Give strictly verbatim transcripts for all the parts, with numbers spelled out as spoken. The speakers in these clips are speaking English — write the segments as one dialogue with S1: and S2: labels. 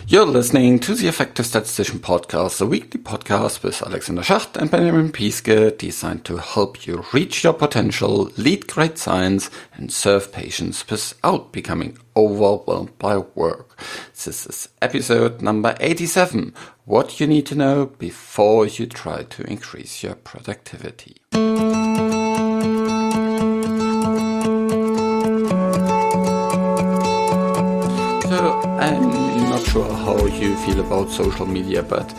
S1: You're listening to the Effective Statistician Podcast, a weekly podcast with Alexander Schacht and Benjamin Piske, designed to help you reach your potential, lead great science, and serve patients without becoming overwhelmed by work. This is episode number eighty-seven, what you need to know before you try to increase your productivity. So, I'm not sure how you feel about social media, but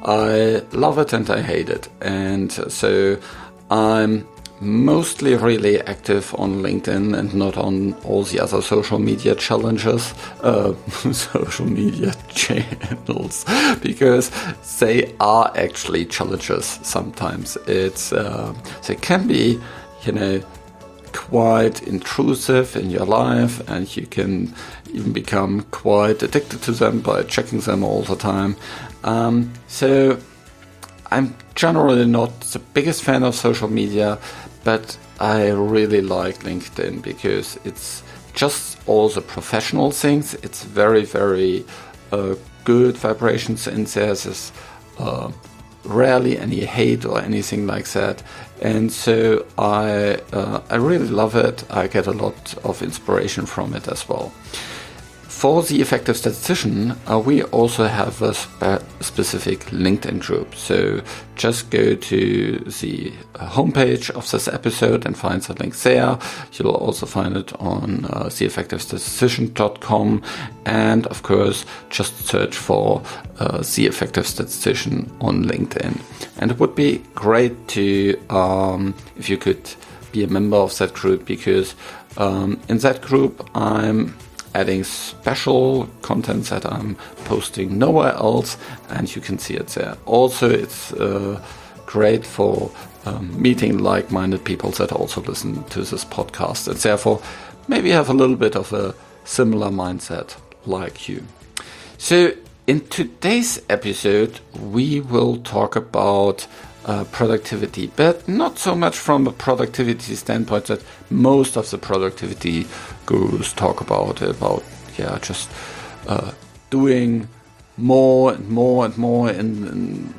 S1: I love it and I hate it. And so I'm mostly really active on LinkedIn and not on all the other social media challenges, uh, social media channels, because they are actually challenges sometimes. It's uh, they can be, you know, quite intrusive in your life, and you can even become quite addicted to them by checking them all the time. Um, so I'm generally not the biggest fan of social media, but I really like LinkedIn because it's just all the professional things. It's very, very uh, good vibrations in there. There's uh, rarely any hate or anything like that. And so I uh, I really love it. I get a lot of inspiration from it as well. For the Effective Statistician, uh, we also have a spe- specific LinkedIn group. So just go to the homepage of this episode and find the link there. You'll also find it on uh, the effective statistician dot com. And of course, just search for uh, The Effective Statistician on LinkedIn. And it would be great to, um, if you could be a member of that group, because um, in that group, I'm adding special content that I'm posting nowhere else, and you can see it there. Also, it's uh, great for um, meeting like-minded people that also listen to this podcast, and therefore maybe have a little bit of a similar mindset like you. So in today's episode, we will talk about Uh, productivity, but not so much from a productivity standpoint that most of the productivity gurus talk about, about, yeah, just uh, doing more and more and more in, in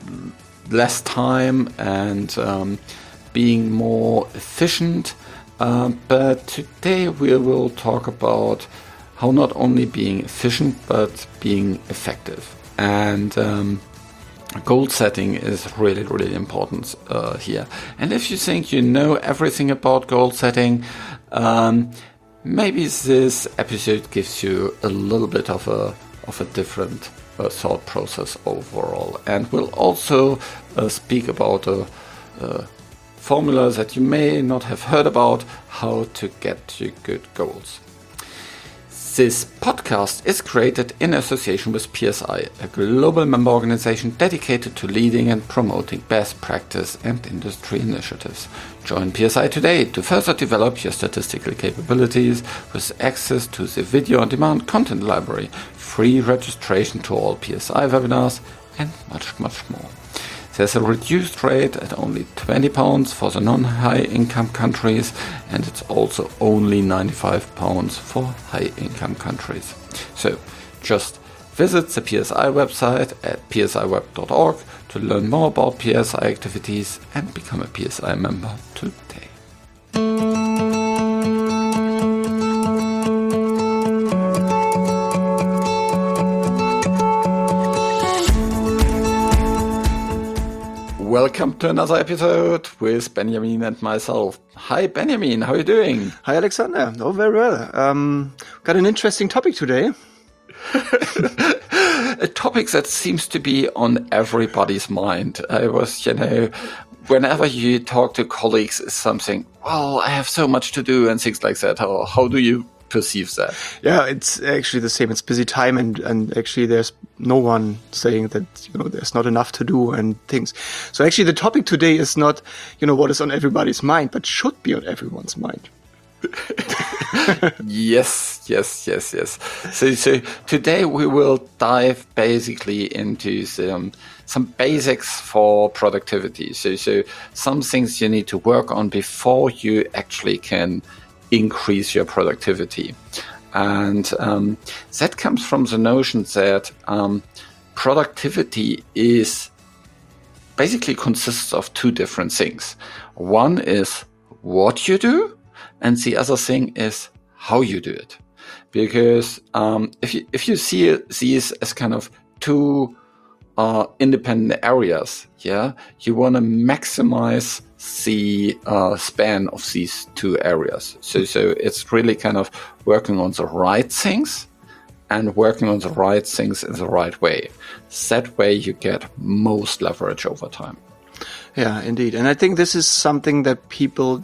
S1: less time and um, being more efficient. Uh, but today we will talk about how not only being efficient, but being effective. And um, goal setting is really, really important uh, here. And if you think you know everything about goal setting, um, maybe this episode gives you a little bit of a of a different uh, thought process overall. And we'll also uh, speak about a, a formula that you may not have heard about, how to get to good goals. This podcast is created in association with P S I, a global member organization dedicated to leading and promoting best practice and industry initiatives. Join P S I today to further develop your statistical capabilities with access to the video-on-demand content library, free registration to all P S I webinars, and much, much more. There's a reduced rate at only twenty pounds for the non-high income countries, and it's also only ninety-five pounds for high income countries. So just visit the P S I website at p s i web dot org to learn more about P S I activities and become a P S I member today. Welcome to another episode with Benjamin and myself. Hi Benjamin, how are you doing?
S2: Hi Alexander, oh very well. Um, got an interesting topic today.
S1: A topic that seems to be on everybody's mind. I was, you know, whenever you talk to colleagues, it's something, well, I have so much to do and things like that. How, how do you perceive that?
S2: Yeah, it's actually the same. It's busy time, and, and actually there's no one saying that, you know, there's not enough to do and things. So actually the topic today is not, you know, what is on everybody's mind, but should be on everyone's mind.
S1: yes, yes, yes, yes. So, so today we will dive basically into some some basics for productivity. So, so some things you need to work on before you actually can increase your productivity. And um, that comes from the notion that um, productivity is basically consists of two different things. One is what you do, and the other thing is how you do it. Because um, if you if you see these as kind of two uh, independent areas, yeah, you want to maximize the uh, span of these two areas. So so it's really kind of working on the right things and working on the right things in the right way. That way you get most leverage over time.
S2: Yeah, indeed. And I think this is something that people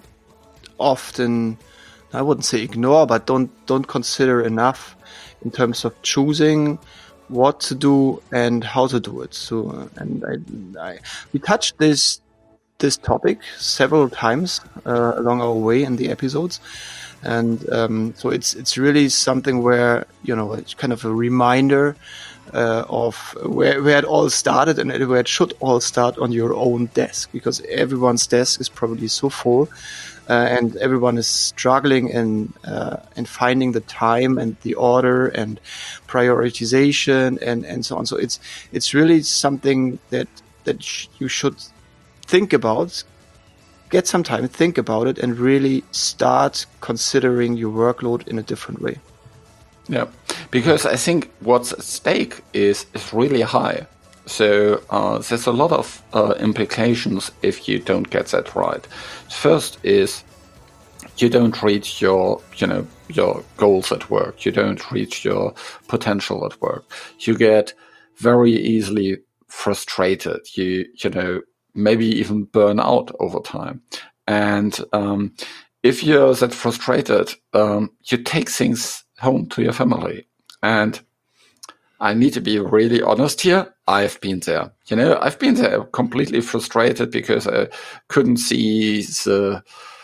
S2: often, I wouldn't say ignore, but don't don't consider enough in terms of choosing what to do and how to do it. So, uh, and I, I, we touched this this topic several times uh, along our way in the episodes, and um, so it's it's really something where, you know, it's kind of a reminder uh, of where where it all started and where it should all start on your own desk, because everyone's desk is probably so full. Uh, and everyone is struggling in uh, in finding the time and the order and prioritization and, and so on. So it's it's really something that that sh- you should think about. Get some time, think about it, and really start considering your workload in a different way.
S1: Yeah, because I think what's at stake is is really high. So uh, there's a lot of uh, implications if you don't get that right. First is you don't reach your, you know, your goals at work. You don't reach your potential at work. You get very easily frustrated. You, you know, maybe even burn out over time. And um, if you're that frustrated, um, you take things home to your family. And I need to be really honest here. I've been there. You know, I've been there completely frustrated because I couldn't see the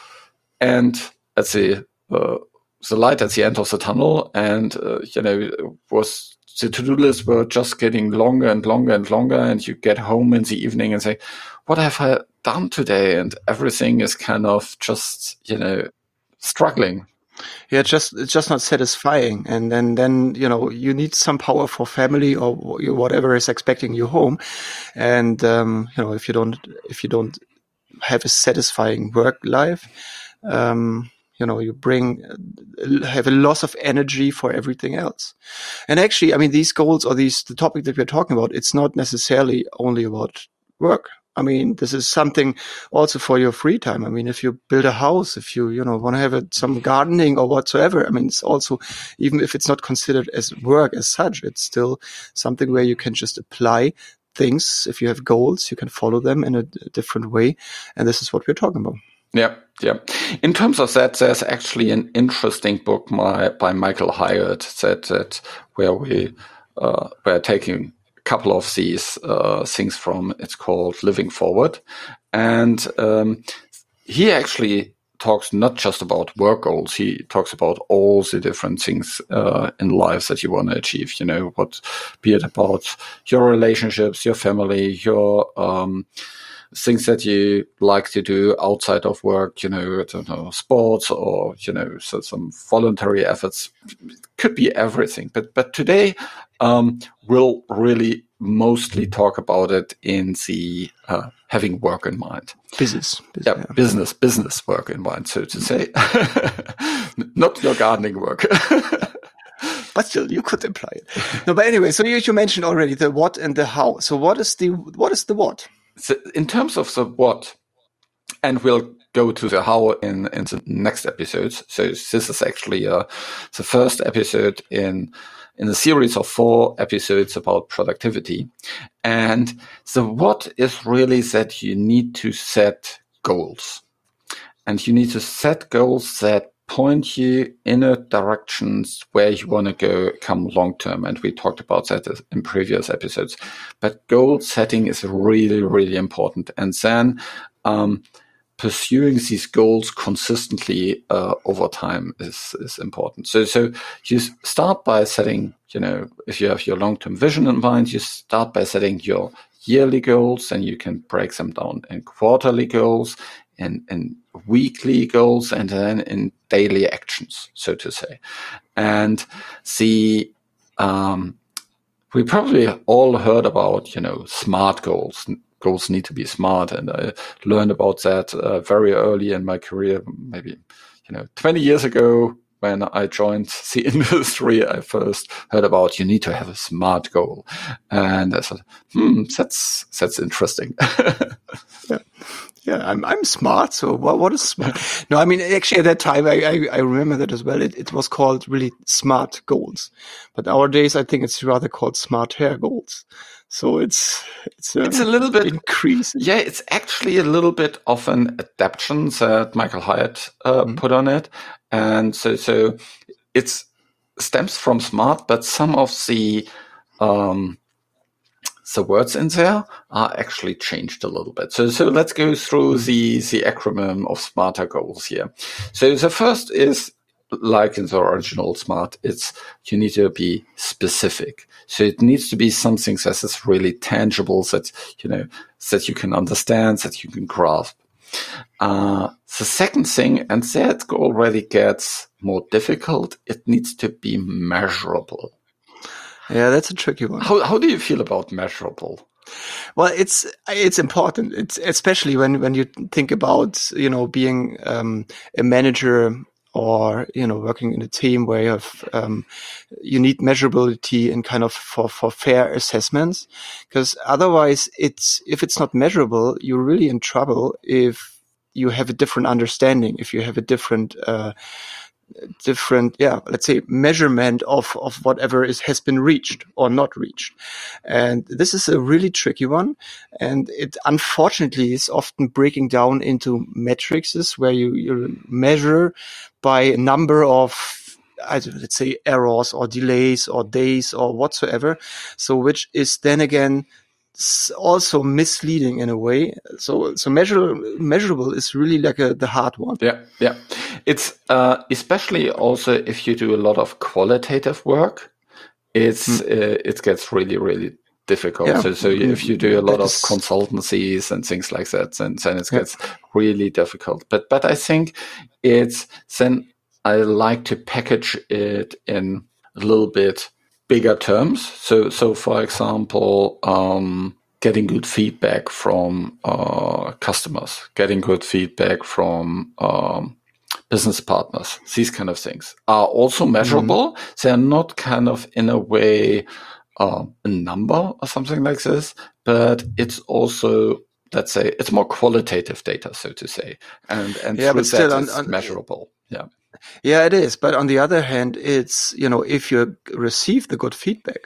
S1: end at the uh, the light at the end of the tunnel, and uh, you know, it was the to-do lists were just getting longer and longer and longer. And you get home in the evening and say, "What have I done today?" And everything is kind of just, you know, struggling.
S2: Yeah, just it's just not satisfying, and then then you know you need some power for family or whatever is expecting you home, and um, you know if you don't if you don't have a satisfying work life, um, you know you bring have a loss of energy for everything else. And actually, I mean, these goals or these the topic that we're talking about, it's not necessarily only about work. I mean, this is something also for your free time. I mean, if you build a house, if you, you know, want to have a, some gardening or whatsoever, I mean, it's also, even if it's not considered as work as such, it's still something where you can just apply things. If you have goals, you can follow them in a, a different way. And this is what we're talking about.
S1: Yeah, yeah. In terms of that, there's actually an interesting book by, by Michael Hyatt that, that where we, uh, we're taking couple of these uh, things from. It's called Living Forward, and um, he actually talks not just about work goals. He talks about all the different things uh, in life that you want to achieve. You know, what be it about your relationships, your family, your um, things that you like to do outside of work. You know, I don't know, sports or you know, so some voluntary efforts. It could be everything. But but today. Um, we'll really mostly talk about it in the uh, having work in mind.
S2: Business. business
S1: yeah,
S2: yeah,
S1: business, business work in mind, so to say. Not your gardening work.
S2: But still, you could imply it. No, but anyway, so you, you mentioned already the what and the how. So what is the what is the what?
S1: So in terms of the what, and we'll go to the how in, in the next episodes. So this is actually uh, the first episode in in a series of four episodes about productivity. And the what is really that you need to set goals. And you need to set goals that point you in a directions where you want to go come long term. And we talked about that in previous episodes. But goal setting is really, really important. And then um, pursuing these goals consistently uh, over time is, is important. So, so you start by setting, you know, if you have your long-term vision in mind, you start by setting your yearly goals, and you can break them down in quarterly goals, and in weekly goals, and then in daily actions, so to say. And the um, we probably all heard about, you know, SMART goals. Goals need to be smart, and I learned about that uh, very early in my career, maybe, you know, twenty years ago. When I joined the industry, I first heard about you need to have a SMART goal, and I thought, hmm, that's that's interesting.
S2: yeah. Yeah, I'm I'm smart. So what what is smart? No, I mean actually at that time I I, I remember that as well. It it was called really SMART goals, but nowadays I think it's rather called smart hair goals. So it's it's a,
S1: it's a little bit
S2: increase.
S1: Yeah, it's actually a little bit of an adaptation that Michael Hyatt uh, mm-hmm. put on it, and so so it's stems from SMART, but some of the um, the words in there are actually changed a little bit. So, so let's go through the, the acronym of SMARTer goals here. So the first is, like in the original SMART, it's you need to be specific. So it needs to be something that is really tangible, that, you know, that you can understand, that you can grasp. Uh, the second thing, and that already gets more difficult, it needs to be measurable.
S2: Yeah, that's a tricky one.
S1: How how do you feel about measurable?
S2: Well, it's it's important. It's especially when, when you think about, you know, being um, a manager or, you know, working in a team where you have um, you need measurability and kind of for, for fair assessments, because otherwise it's if it's not measurable, you're really in trouble if you have a different understanding, if you have a different uh, different, yeah, let's say measurement of, of whatever is has been reached or not reached. And this is a really tricky one. And it unfortunately is often breaking down into matrices where you, you measure by a number of, let's say, errors or delays or days or whatsoever. So which is then again also misleading in a way. So, so measure, measurable is really like a, the hard one.
S1: Yeah, yeah. It's uh, especially also if you do a lot of qualitative work, it's mm. uh, it gets really, really difficult. Yeah. So, so if you do a lot That's... of consultancies and things like that, then then it gets yeah. really difficult. But but I think it's then I like to package it in a little bit bigger terms. So, so for example, um, getting good feedback from uh, customers, getting good feedback from um, business partners, these kind of things are also measurable. Mm-hmm. They're not kind of in a way uh, a number or something like this, but it's also, let's say, it's more qualitative data, so to say, and and
S2: yeah,
S1: through
S2: but still
S1: that
S2: on,
S1: it's
S2: on,
S1: measurable. Yeah.
S2: Yeah, it is. But on the other hand, it's, you know, if you receive the good feedback,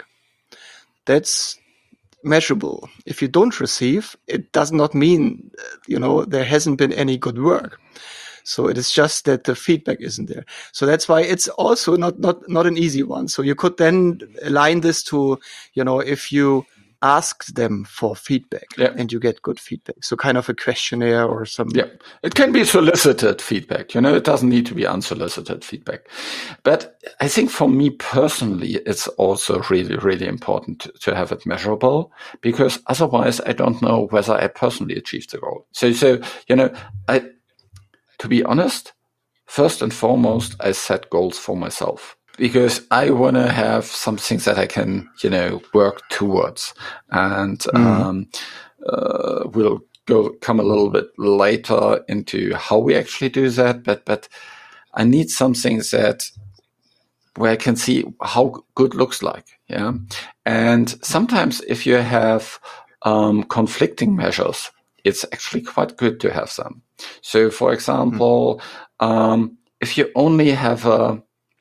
S2: that's measurable. If you don't receive, it does not mean, you know, there hasn't been any good work. So it is just that the feedback isn't there. So that's why it's also not, not, not an easy one. So you could then align this to, you know, if you ask them for feedback
S1: yeah.
S2: and you get good feedback. So kind of a questionnaire or some.
S1: Yeah, it can be solicited feedback. You know, it doesn't need to be unsolicited feedback. But I think for me personally, it's also really, really important to, to have it measurable, because otherwise I don't know whether I personally achieved the goal. So, so, you know, I, to be honest, first and foremost, I set goals for myself, because I want to have something that I can, you know, work towards. And mm. um, uh, we'll go come a little bit later into how we actually do that. But but I need something that where I can see how good looks like. Yeah. And sometimes if you have um, conflicting measures, it's actually quite good to have them. So, for example, mm. um, if you only have a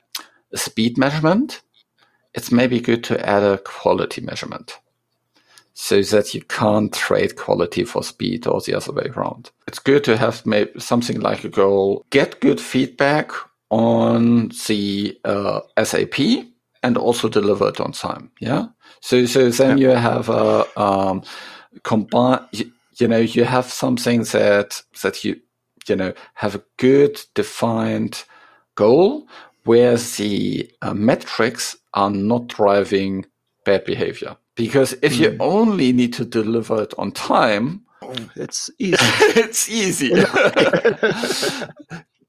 S1: speed measurement, it's maybe good to add a quality measurement so that you can't trade quality for speed or the other way around. It's good to have maybe something like a goal, get good feedback on the uh, S A P and also deliver it on time. Yeah. So, so then yeah. you have a, um, combine, you, you know, you have something that, that you, you know, have a good defined goal where the uh, metrics are not driving bad behavior. Because if mm. you only need to deliver it on time,
S2: oh, it's easy.
S1: it's easy.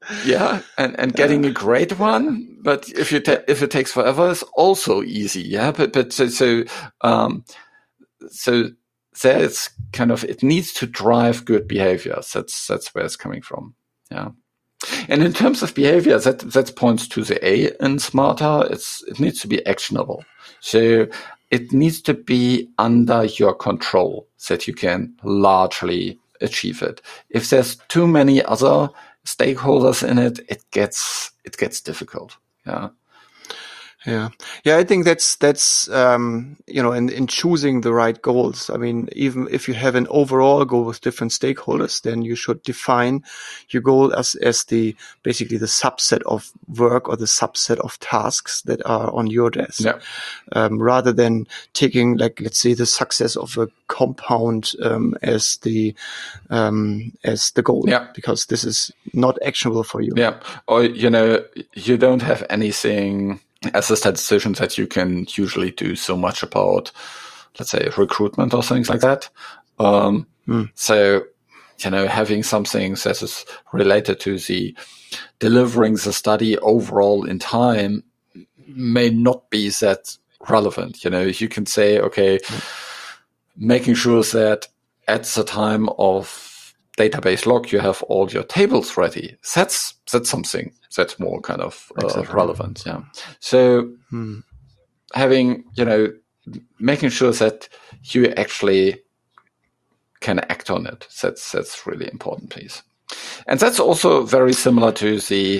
S1: Yeah, and, and getting a great one, but if you ta- if it takes forever, it's also easy. Yeah, but but so so um, so there's kind of it needs to drive good behaviors. That's that's where it's coming from. Yeah, and in terms of behavior, that that points to the A in Smarter. It's it needs to be actionable. So it needs to be under your control that you can largely achieve it. If there's too many other stakeholders in it, it gets it gets difficult. Yeah.
S2: Yeah. Yeah, I think that's, that's, um, you know, in, in choosing the right goals. I mean, even if you have an overall goal with different stakeholders, then you should define your goal as, as the, basically the subset of work or the subset of tasks that are on your desk.
S1: Yeah.
S2: Um, rather than taking, like, let's say the success of a compound, um, as the, um, as the goal.
S1: Yeah.
S2: Because this is not actionable for you.
S1: Yeah. Or, you know, you don't have anything as a statistician that you can usually do so much about, let's say, recruitment or things like that. Um, mm. So, you know, having something that is related to the delivering the study overall in time may not be that relevant. You know, you can say, okay, mm. making sure that at the time of database lock, you have all your tables ready. That's that's something that's more kind of uh, exactly. relevant. Yeah. So hmm. having, you know, making sure that you actually can act on it. That's that's really important, please. And that's also very similar to the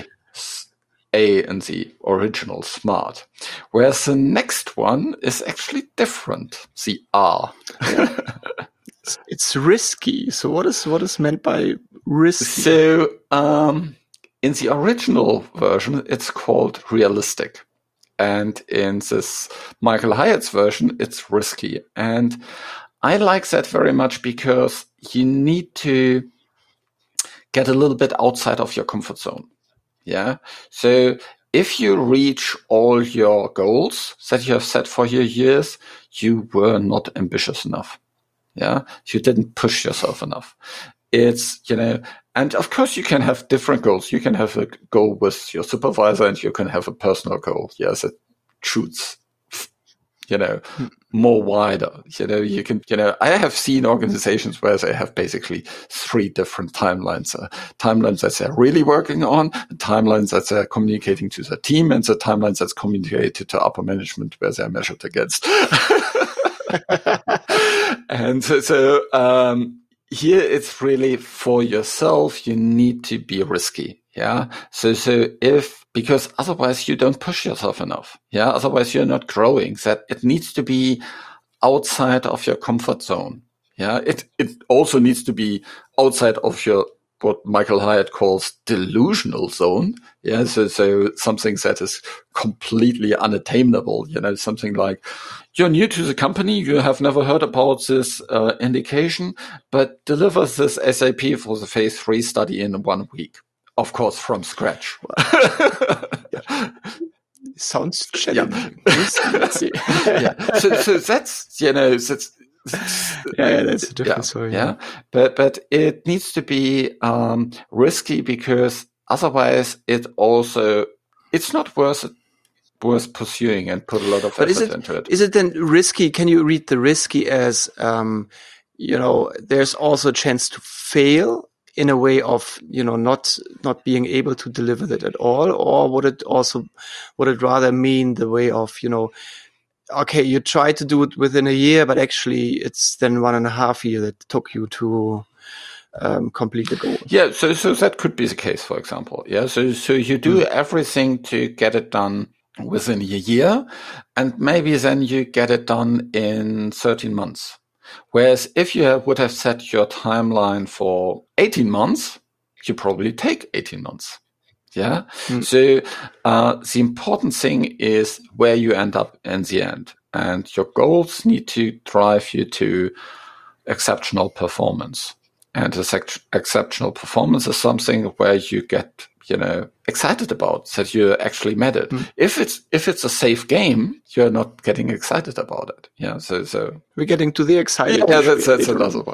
S1: A and the original SMART, whereas the next one is actually different. The R. Yeah.
S2: It's risky. So what is what is meant by risky?
S1: So um, in the original version, it's called realistic. And in this Michael Hyatt's version, it's risky. And I like that very much because you need to get a little bit outside of your comfort zone. Yeah. So if you reach all your goals that you have set for your years, you were not ambitious enough. Yeah, you didn't push yourself enough. It's, you know, and of course you can have different goals. You can have a goal with your supervisor and you can have a personal goal. Yes, it shoots, you know, more wider. You know, you can, you know, I have seen organizations where they have basically three different timelines. Uh, timelines that they're really working on, timelines that they're communicating to the team, and the timelines that's communicated to upper management where they're measured against. And so, so um, here it's really for yourself. You need to be risky. Yeah. So, so if, because otherwise you don't push yourself enough. Yeah. Otherwise you're not growing. That it needs to be outside of your comfort zone. Yeah. It, it also needs to be outside of your, what Michael Hyatt calls delusional zone. Yeah. So, so something that is completely unattainable, you know, something like, you're new to the company, you have never heard about this uh, indication, but deliver this S A P for the phase three study in one week. Of course, from scratch.
S2: Yeah. Sounds challenging.
S1: Yeah. yeah. So, so that's, you know, that's,
S2: yeah, yeah, that's a different
S1: yeah,
S2: story.
S1: Yeah. yeah, but but it needs to be um, risky because otherwise it also it's not worth it. worth pursuing and put a lot of
S2: but
S1: effort
S2: is it,
S1: into it.
S2: Is it then risky? Can you read the risky as, um, you know, there's also a chance to fail in a way of, you know, not not being able to deliver that at all? Or would it also, would it rather mean the way of, you know, okay, you try to do it within a year, but actually it's then one and a half year that took you to um, complete the goal?
S1: Yeah, so so that could be the case, for example. Yeah, so so you do mm. everything to get it done within a year, and maybe then you get it done in thirteen months. Whereas if you have, would have set your timeline for eighteen months, you probably take eighteen months. Yeah. Mm. So uh, the important thing is where you end up in the end, and your goals need to drive you to exceptional performance. And this ex- exceptional performance is something where you get, you know, excited about, that you actually met it. Mm. If it's if it's a safe game, you're not getting excited about it. Yeah, so so
S2: we're getting to the exciting.
S1: Yeah, that's that's another one.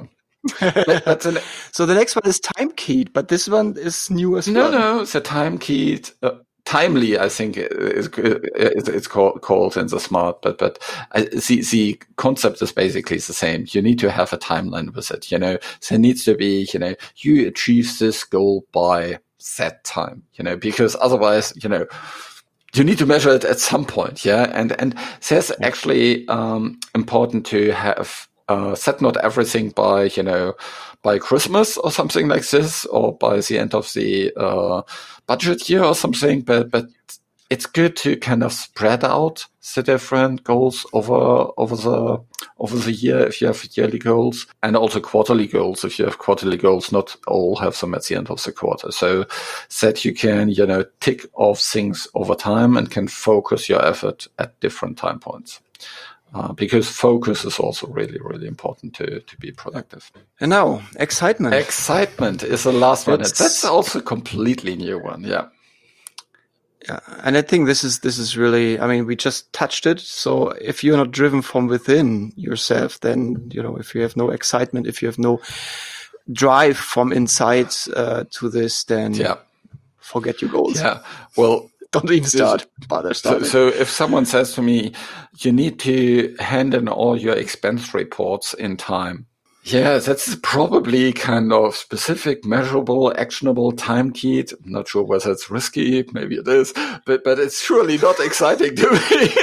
S1: But, but the,
S2: So the next one is time keyed, but this one is new as
S1: no,
S2: well.
S1: no, it's a time keyed, uh, timely. I think is it's, it's called called in the smart. But but I, the the concept is basically the same. You need to have a timeline with it. You know, there needs to be, you know, you achieve this goal by that time. You know, because otherwise, you know, you need to measure it at some point. Yeah, and and there's actually um, important to have. Uh, set not everything by, you know, by Christmas or something like this, or by the end of the uh, budget year or something. But but it's good to kind of spread out the different goals over over the over the year if you have yearly goals, and also quarterly goals if you have quarterly goals. Not all have them at the end of the quarter, so that you can, you know, tick off things over time and can focus your effort at different time points. Uh, because focus is also really, really important to, to be productive.
S2: And now, excitement.
S1: Excitement is the last one.
S2: That's,
S1: That's also a completely new one. Yeah.
S2: Yeah. And I think this is, this is really, I mean, we just touched it. So if you're not driven from within yourself, then, you know, if you have no excitement, if you have no drive from inside uh, to this, then
S1: yeah.
S2: forget your goals.
S1: Yeah. Well,
S2: don't even start. Bother starting.
S1: So, so if someone says to me, you need to hand in all your expense reports in time. Yeah, that's probably kind of specific, measurable, actionable, time keyed. I'm not sure whether it's risky. Maybe it is, but, but it's surely not exciting to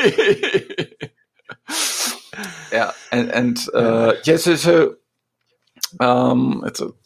S1: me. yeah. And, and, uh, yeah, so, so, um, it's a,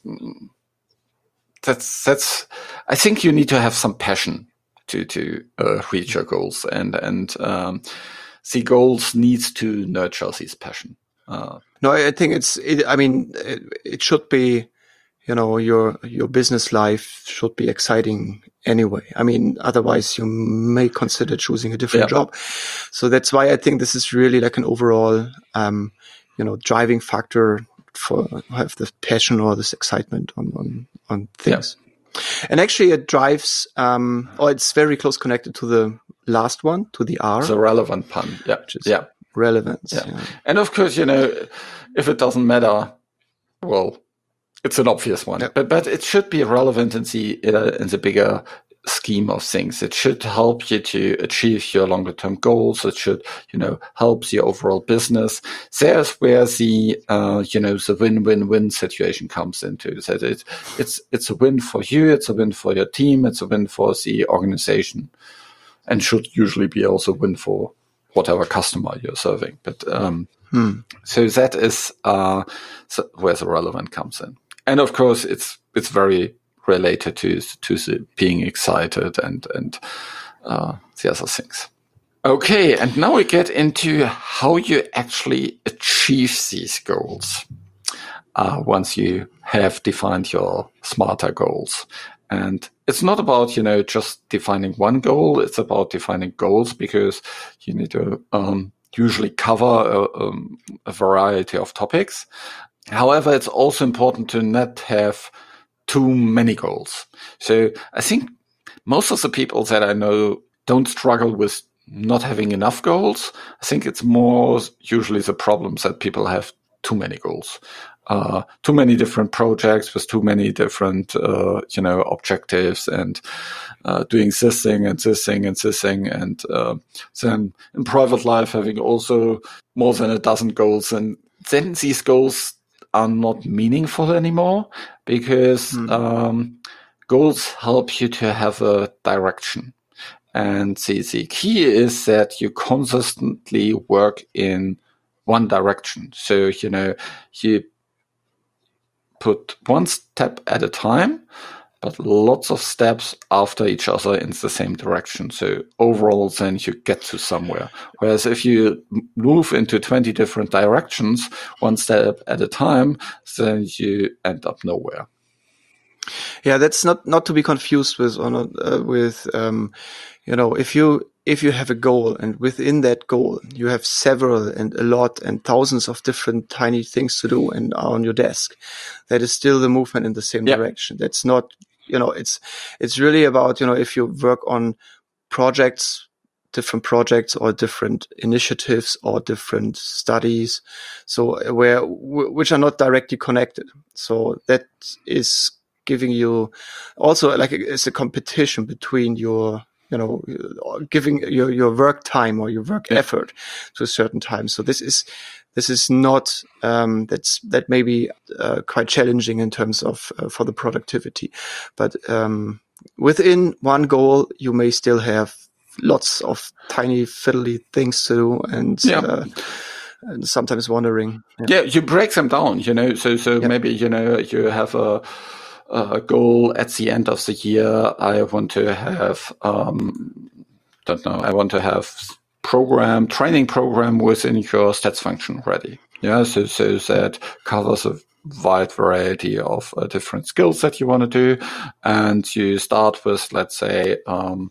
S1: that's, that's, I think you need to have some passion to to uh, reach your goals, and and um, the goals needs to nurture this passion. Uh,
S2: no, I think it's. It, I mean, it, it should be. You know, your your business life should be exciting anyway. I mean, otherwise you may consider choosing a different yeah. job. So that's why I think this is really like an overall, um, you know, driving factor for have this passion or this excitement on on on things. Yeah. And actually it drives, um, or it's very close connected to the last one, to the R.
S1: The relevant pun. Yeah.
S2: Which is
S1: yeah.
S2: relevance.
S1: Yeah.
S2: Yeah.
S1: And of course, you know, if it doesn't matter, well, it's an obvious one, yeah. but, but it should be relevant in the, uh, in the bigger scheme of things. It should help you to achieve your longer term goals. It should, you know, help the overall business. There's where the, uh, you know, the win-win-win situation comes into. That it, it's, it's a win for you. It's a win for your team. It's a win for the organization, and should usually be also a win for whatever customer you're serving. But, um, hmm. so that is, uh, so where the relevant comes in. And of course, it's, it's very related to to the being excited and and uh, the other things. Okay, and now we get into how you actually achieve these goals uh, once you have defined your smarter goals. And it's not about, you know, just defining one goal. It's about defining goals, because you need to um, usually cover a, um, a variety of topics. However, it's also important to not have too many goals. So I think most of the people that I know don't struggle with not having enough goals. I think it's more usually the problems that people have too many goals, uh, too many different projects with too many different, uh, you know, objectives, and uh, doing this thing and this thing and this thing. And uh, then in private life, having also more than a dozen goals. And then these goals are not meaningful anymore, because mm. um, goals help you to have a direction. And the, the key is that you consistently work in one direction. So, you know, you put one step at a time, but lots of steps after each other in the same direction. So overall, then you get to somewhere. Whereas if you move into twenty different directions, one step at a time, then you end up nowhere.
S2: Yeah, that's not, not to be confused with, or not, uh, with, um, you know, if you, if you have a goal, and within that goal, you have several and a lot and thousands of different tiny things to do and are on your desk, that is still the movement in the same yeah. direction. That's not, you know, it's, it's really about, you know, if you work on projects different projects or different initiatives or different studies, so where which are not directly connected. So that is giving you also like it's a competition between your, you know, giving your your work time or your work
S1: yeah.
S2: effort to a certain time. So this is this is not um, that's that may be uh, quite challenging in terms of uh, for the productivity, but um, within one goal you may still have lots of tiny fiddly things to do, and,
S1: yeah.
S2: uh, and sometimes wondering.
S1: Yeah. yeah, you break them down, you know. So so yeah. maybe, you know, you have a a goal at the end of the year. I want to have um, don't know. I want to have program training program within your stats function ready. Yeah, so so that covers a wide variety of uh, different skills that you want to do, and you start with, let's say, um,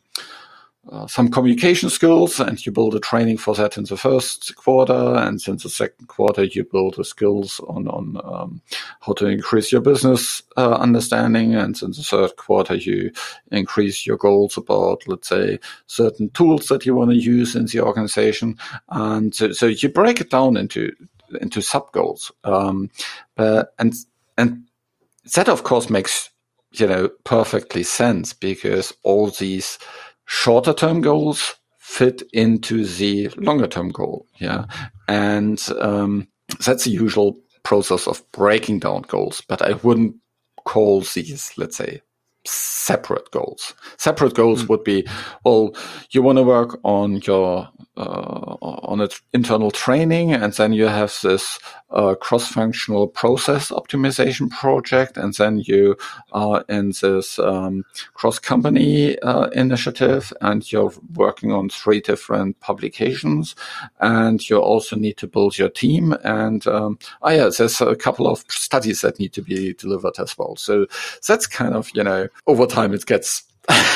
S1: uh, some communication skills, and you build a training for that in the first quarter, and in the second quarter you build the skills on on um, how to increase your business uh, understanding, and in the third quarter you increase your goals about, let's say, certain tools that you want to use in the organization, and so, so you break it down into into sub goals, um, but, and and that of course makes, you know, perfectly sense, because all these shorter term goals fit into the longer term goal. Yeah. And um, that's the usual process of breaking down goals, but I wouldn't call these, let's say, separate goals. Separate goals mm. would be, well, you want to work on your uh, on an internal training, and then you have this uh, cross-functional process optimization project, and then you are in this um, cross-company uh, initiative, and you're working on three different publications, and you also need to build your team, and um, oh yeah, there's a couple of studies that need to be delivered as well. So that's kind of, you know, over time it gets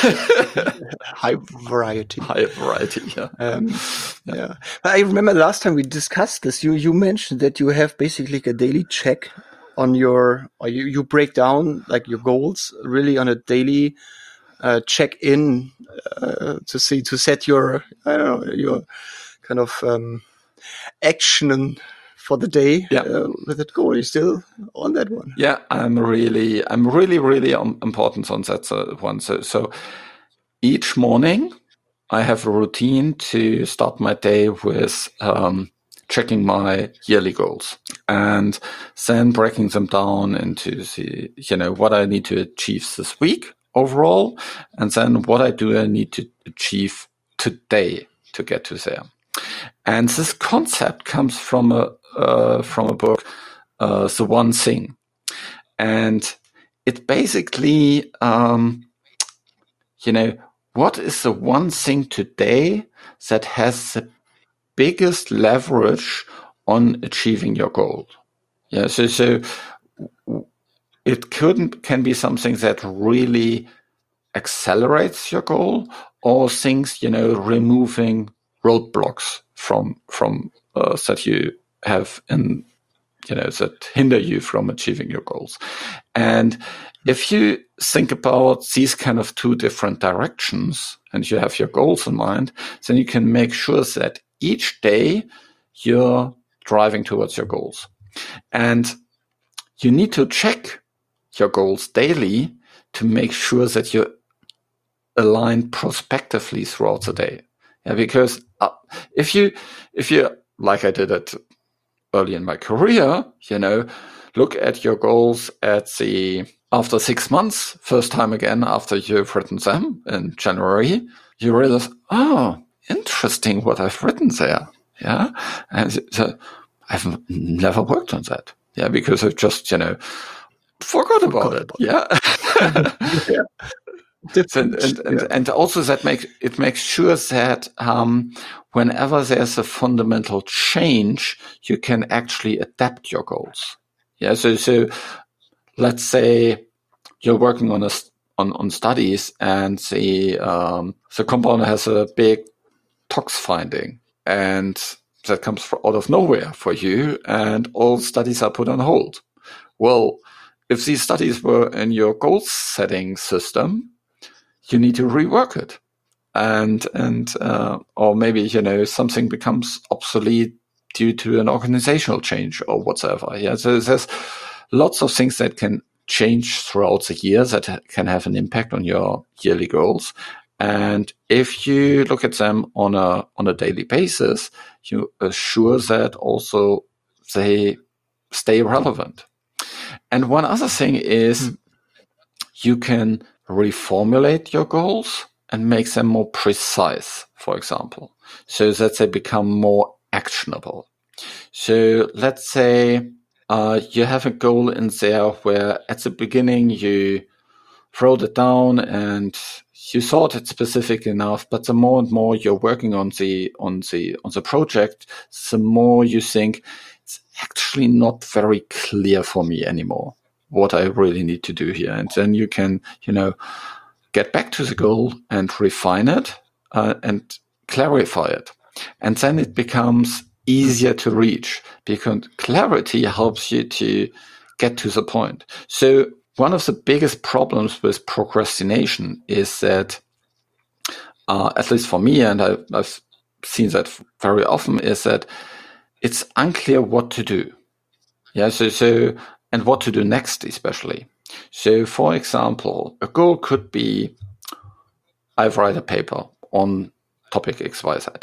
S2: high variety.
S1: High variety, yeah.
S2: Um, yeah. yeah. I remember last time we discussed this, you, you mentioned that you have basically a daily check on your, or you, you break down like your goals really on a daily uh, check-in uh, to see, to set your, I don't know, your kind of um, action for the day
S1: yeah.
S2: uh, with that goal. You're still on that one.
S1: Yeah, I'm really, I'm really, really um, important on that uh, one. So, so each morning I have a routine to start my day with um, checking my yearly goals, and then breaking them down into the, you know, what I need to achieve this week overall, and then what I do I need to achieve today to get to there. And this concept comes from a uh, from a book, uh, The One Thing, and it basically, um, you know, what is the one thing today that has the biggest leverage on achieving your goal? Yeah, so so it couldn't can be something that really accelerates your goal, or things, you know, removing roadblocks from from uh, that you have in, you know, that hinder you from achieving your goals. And if you think about these kind of two different directions, and you have your goals in mind, then you can make sure that each day you're driving towards your goals. And you need to check your goals daily to make sure that you're aligned prospectively throughout the day. Yeah, because uh, if you, if you, like I did it early in my career, you know, look at your goals at the, after six months, first time again after you've written them in January, you realize, oh, interesting what I've written there. Yeah. And so I've never worked on that. Yeah. Because I've just, you know, forgot about forgot it. About yeah.
S2: yeah.
S1: And, and, and,
S2: yeah.
S1: and also that makes it makes sure that um, whenever there's a fundamental change, you can actually adapt your goals. Yeah. So so let's say you're working on a on, on studies, and the um, the compound has a big tox finding, and that comes out of nowhere for you, and all studies are put on hold. Well, if these studies were in your goal setting system, you need to rework it. and and uh, or maybe, you know, something becomes obsolete due to an organizational change or whatsoever. Yeah, so there's lots of things that can change throughout the year that can have an impact on your yearly goals. And if you look at them on a on a daily basis, you assure that also they stay relevant. And one other thing is mm. you can reformulate your goals and make them more precise, for example, so that they become more actionable. So let's say uh, you have a goal in there where at the beginning you wrote it down and you thought it's specific enough, but the more and more you're working on the on the on the project, the more you think it's actually not very clear for me anymore what I really need to do here. And then you can, you know, get back to the goal and refine it uh, and clarify it. And then it becomes easier to reach because clarity helps you to get to the point. So one of the biggest problems with procrastination is that, uh, at least for me, and I, I've seen that very often, is that it's unclear what to do. Yeah, so, so, and what to do next, especially. So, for example, a goal could be, I write a paper on topic X Y Z.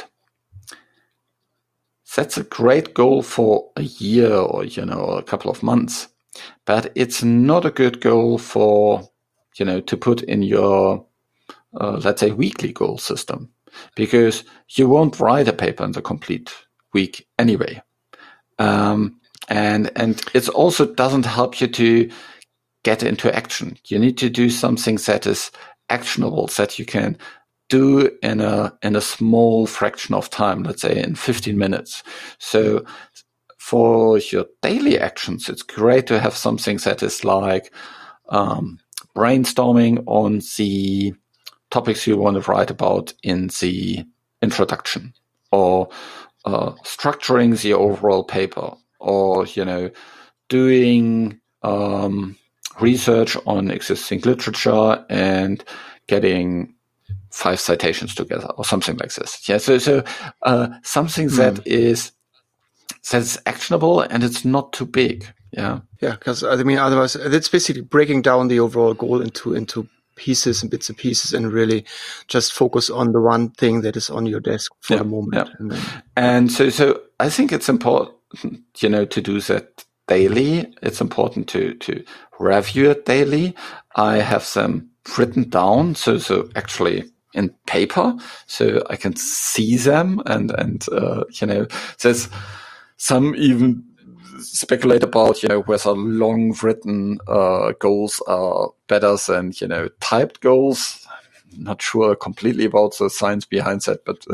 S1: That's a great goal for a year or, you know, a couple of months. But it's not a good goal for, you know, to put in your, uh, let's say, weekly goal system, because you won't write a paper in the complete week anyway. Um, and and it also doesn't help you to get into action. You need to do something that is actionable, that you can do in a in a small fraction of time, let's say in fifteen minutes. So for your daily actions, it's great to have something that is like um, brainstorming on the topics you want to write about in the introduction, or uh, structuring the overall paper, or, you know, doing um, research on existing literature and getting five citations together, or something like this. Yeah, so so uh, something mm. that is that's actionable and it's not too big. Yeah.
S2: Yeah, because I mean, otherwise, that's basically breaking down the overall goal into into pieces and bits and pieces, and really just focus on the one thing that is on your desk for
S1: yeah,
S2: the moment.
S1: Yeah.
S2: And, then,
S1: and so, so I think it's important, you know, to do that daily. It's important to to review it daily. I have them written down, so so actually in paper, so I can see them, and and uh, you know, there's some even speculate about, you know, whether long written uh, goals are better than, you know, typed goals. Not sure completely about the science behind that, but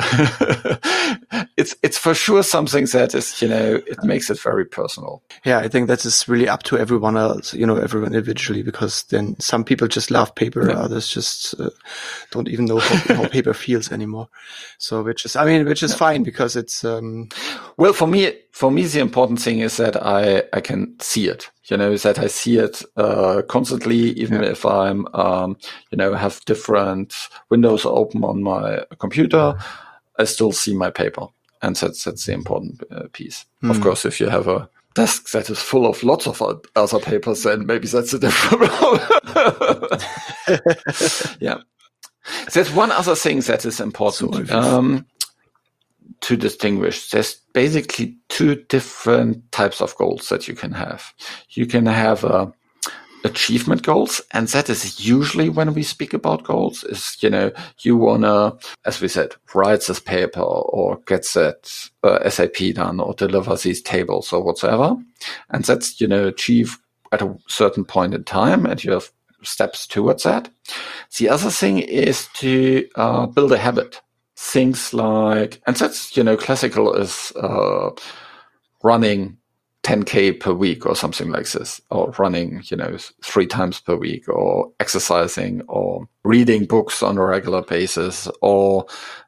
S1: it's it's for sure something that is, you know, it makes it very personal.
S2: Yeah, I think that is really up to everyone else, you know, everyone individually, because then some people just love paper, yeah. others just uh, don't even know how, how paper feels anymore. So, which is, I mean, which is yeah. fine, because it's. Um,
S1: well, for me, for me, the important thing is that I I can see it. You know, that I see it uh, constantly, even yeah. if I'm, um, you know, have different windows open on my computer, I still see my paper. And that's, that's the important uh, piece. Mm. Of course, if you have a desk that is full of lots of other papers, then maybe that's a different problem. Yeah. There's one other thing that is important. So um, to distinguish. There's basically two different types of goals that you can have. You can have uh, achievement goals, and that is usually when we speak about goals is, you know, you want to, as we said, write this paper or get that uh, S A P done or deliver these tables or whatsoever. And that's, you know, achieve at a certain point in time, and you have steps towards that. The other thing is to uh, build a habit. Things like, and that's, you know, classical is uh, running ten K per week or something like this, or running, you know, three times per week, or exercising, or reading books on a regular basis, or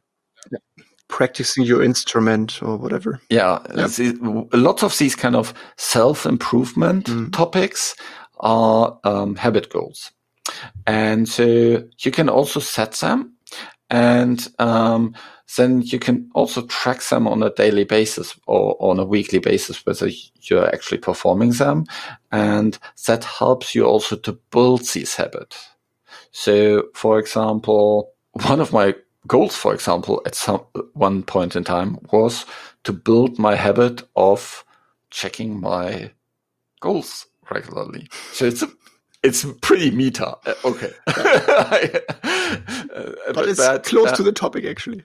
S2: practicing your instrument or whatever.
S1: Yeah, yeah. Lots of these kind of self-improvement mm. topics are um, habit goals. And so you can also set them. And um, then you can also track them on a daily basis or on a weekly basis, whether you're actually performing them. And that helps you also to build these habits. So, for example, one of my goals, for example, at some one point in time was to build my habit of checking my goals regularly. So it's a, it's pretty meta. Uh, okay. uh,
S2: but, but it's
S1: but,
S2: close
S1: uh,
S2: to the topic, actually.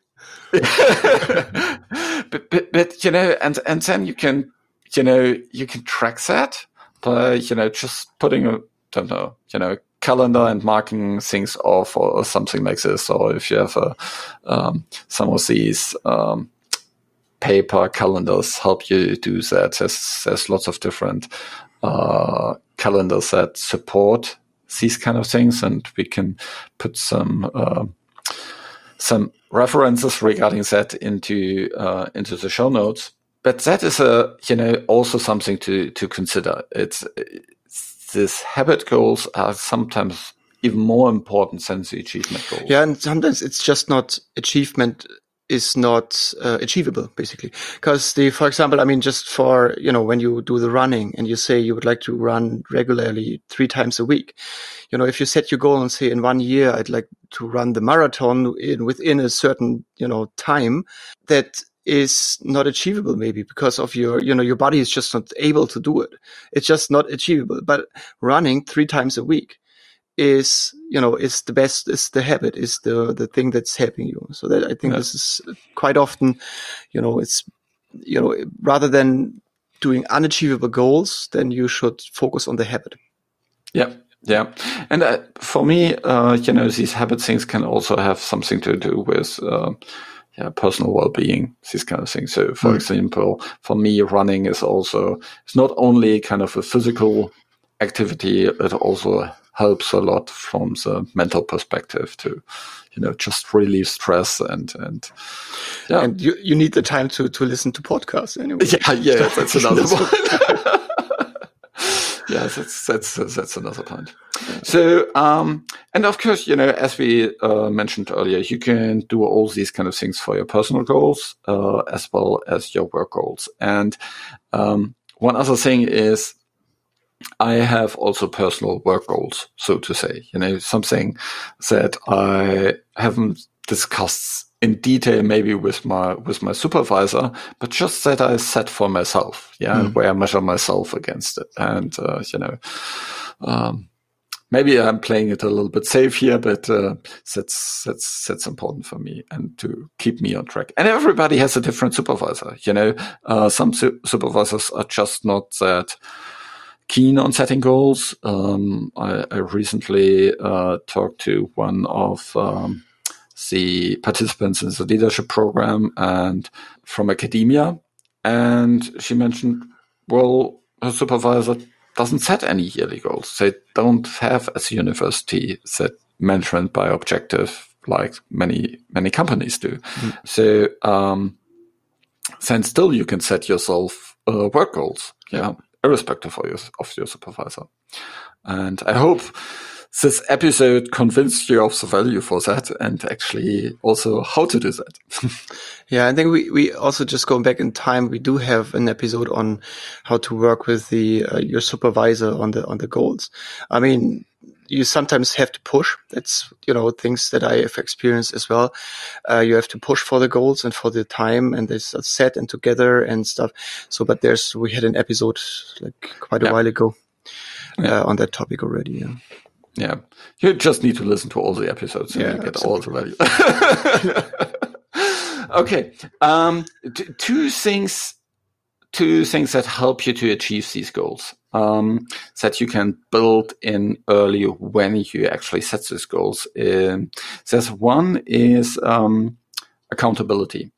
S1: but, but, but, you know, and, and then you can, you know, you can track that by, you know, just putting a, don't know, you know, calendar and marking things off or, or something like this. Or if you have a, um, some of these, um, paper calendars help you do that. There's, there's lots of different, uh, calendars that support these kind of things, and we can put some, uh, some references regarding that into, uh, into the show notes. But that is a, you know, also something to, to consider. It's, these habit goals are sometimes even more important than the achievement goals.
S2: Yeah, and sometimes it's just not achievement is not uh, achievable, basically. Because the, for example, I mean, just for, you know, when you do the running and you say you would like to run regularly three times a week, you know, if you set your goal and say in one year, I'd like to run the marathon in within a certain, you know, time, that is not achievable maybe because of your, you know, your body is just not able to do it. It's just not achievable. But running three times a week is, you know, is the best, is the habit, is the, the thing that's helping you. So that I think yeah. This is quite often, you know, it's, you know, rather than doing unachievable goals, then you should focus on the habit.
S1: Yeah. Yeah. And uh, for me, uh, you know, these habit things can also have something to do with, uh, yeah, personal well-being, these kind of things. So, for mm. example, for me, running is also, it's not only kind of a physical activity, it also helps a lot from the mental perspective to, you know, just relieve stress and, and,
S2: yeah. And you, you need the time to, to listen to podcasts anyway.
S1: Yeah, yeah, that's another one. Yeah, that's, that's, that's another point. So, um, and of course, you know, as we uh, mentioned earlier, you can do all these kind of things for your personal goals, uh, as well as your work goals. And, um, one other thing is I have also personal work goals, so to say, you know, something that I haven't discussed in detail, maybe with my, with my supervisor, but just that I set for myself. Yeah. Mm. Where I measure myself against it. And, uh, you know, um, maybe I'm playing it a little bit safe here, but, uh, that's, that's, that's important for me and to keep me on track. And everybody has a different supervisor, you know, uh, some su- supervisors are just not that keen on setting goals. Um, I, I recently, uh, talked to one of, um, the participants in the leadership program and from academia. And she mentioned, well, her supervisor doesn't set any yearly goals. They don't have as a university set management by objective like many, many companies do. Mm. So, um, then still you can set yourself uh, work goals, yeah, irrespective of your, of your supervisor. And I hope this episode convinced you of the value for that and actually also how to do that.
S2: Yeah, I think we, we also just going back in time, we do have an episode on how to work with the uh, your supervisor on the on the goals. I mean, you sometimes have to push. That's, you know, things that I have experienced as well. Uh, you have to push for the goals and for the time, and there's a set and together and stuff. So, but there's, we had an episode like quite a yeah. while ago uh, yeah. on that topic already. Yeah.
S1: Yeah. You just need to listen to all the episodes and yeah, you get absolutely. all the value. Okay. Um, t- two things, two things that help you to achieve these goals. Um, that you can build in early when you actually set these goals. Um, there's one is um, accountability.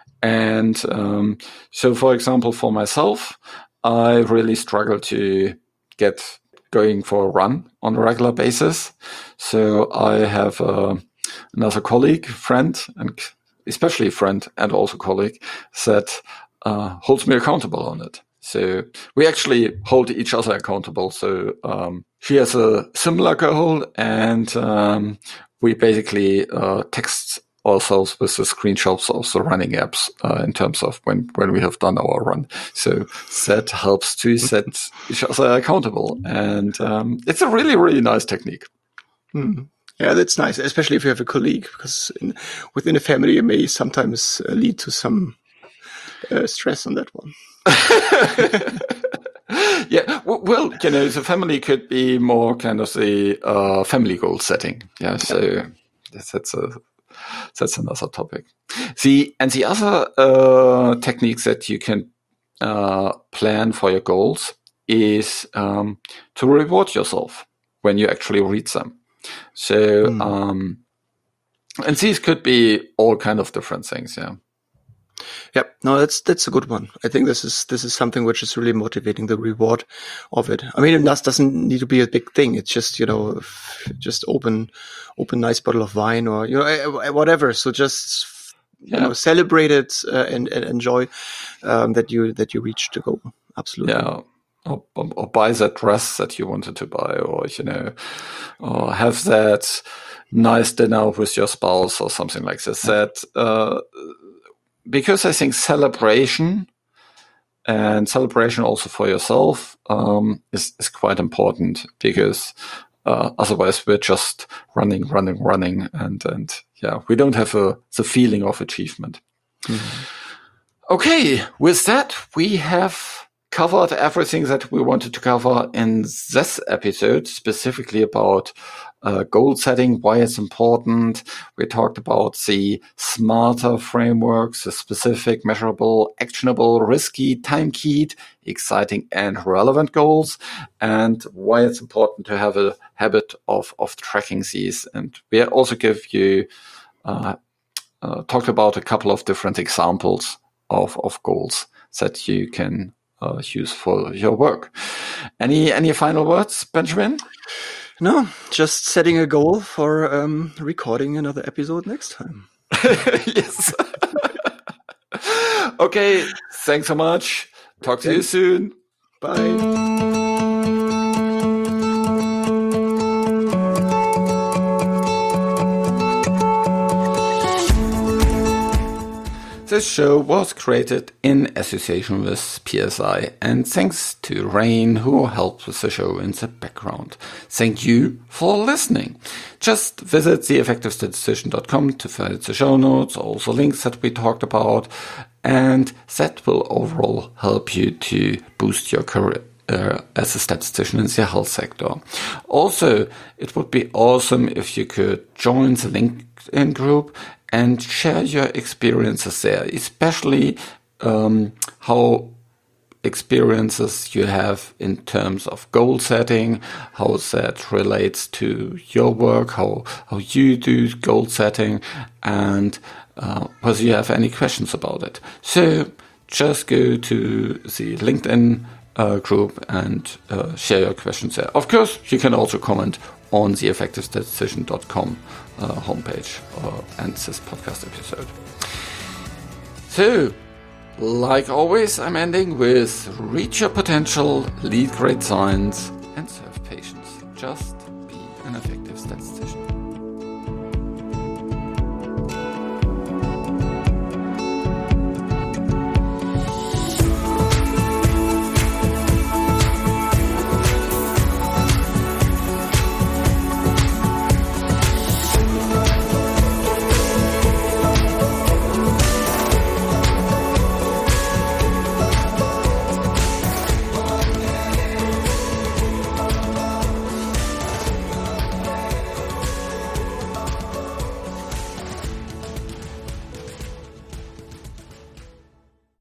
S1: And um, so, for example, for myself, I really struggle to get going for a run on a regular basis. So I have uh, another colleague, friend, and especially friend and also colleague that uh, holds me accountable on it. So we actually hold each other accountable. So um, she has a similar goal, and um, we basically uh, text ourselves with the screenshots of the running apps uh, in terms of when, when we have done our run. So that helps to set each other accountable. And um, it's a really, really nice technique.
S2: Mm. Yeah, that's nice, especially if you have a colleague, because in, within a family, it may sometimes uh, lead to some uh, stress on that one.
S1: Yeah, well, you know, the family could be more kind of the uh, family goal setting. Yeah, so that's, that's a that's another topic. The and the other uh, techniques that you can uh, plan for your goals is um, to reward yourself when you actually reach them. So, mm. um, and these could be all kind of different things. Yeah.
S2: Yeah, no, that's that's a good one. I think this is this is something which is really motivating, the reward of it. I mean, it doesn't need to be a big thing. It's just, you know, just open open nice bottle of wine or, you know, whatever. So just, you yeah. know, celebrate it uh, and, and enjoy um, that you that you reached the goal. Absolutely.
S1: Yeah. Or, or, or buy that dress that you wanted to buy, or, you know, or have that nice dinner with your spouse or something like this. Yeah. That uh, because I think celebration and celebration also for yourself um, is, is quite important, because uh, otherwise we're just running, running, running, and and yeah, we don't have a, the feeling of achievement. Mm-hmm. Okay, with that we have covered everything that we wanted to cover in this episode, specifically about uh, goal setting, why it's important. We talked about the SMARTER frameworks, the specific, measurable, actionable, risky, time-keyed, exciting, and relevant goals, and why it's important to have a habit of, of tracking these. And we also give you uh, uh, talked about a couple of different examples of, of goals that you can Uh, use for your work. Any any final words, Benjamin?
S2: No, just setting a goal for um, recording another episode next time.
S1: Yes. Okay, thanks so much. Talk to thanks. you soon.
S2: Bye.
S1: This show was created in association with P S I, and thanks to Rain, who helped with the show in the background. Thank you for listening. Just visit the effective statistician dot com to find the show notes, also links that we talked about, and that will overall help you to boost your career Uh, as a statistician in the health sector. Also, it would be awesome if you could join the LinkedIn group and share your experiences there, especially um, how experiences you have in terms of goal setting, how that relates to your work, how, how you do goal setting, and uh, whether you have any questions about it. So just go to the LinkedIn Uh, group and uh, share your questions there. Of course, you can also comment on the effective statistician dot com uh, homepage uh, and this podcast episode. So, like always, I'm ending with reach your potential, lead great science, and serve patients. Just be an effective statistician.